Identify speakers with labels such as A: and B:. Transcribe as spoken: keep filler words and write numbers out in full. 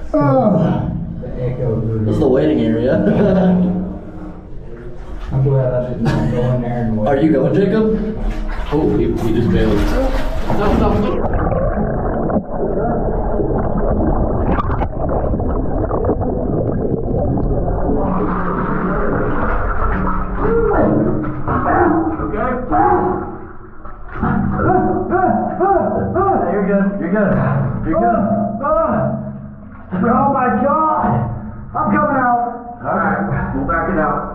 A: Oh.
B: The echo.
C: This is the waiting area.
B: I'm glad I didn't go in there and wait.
C: Are you going, Jacob? Oh, he, he just bailed. Stop, stop, stop.
A: You're good. You're good. You're good. Oh my God! I'm coming out.
D: All right, we'll back it out.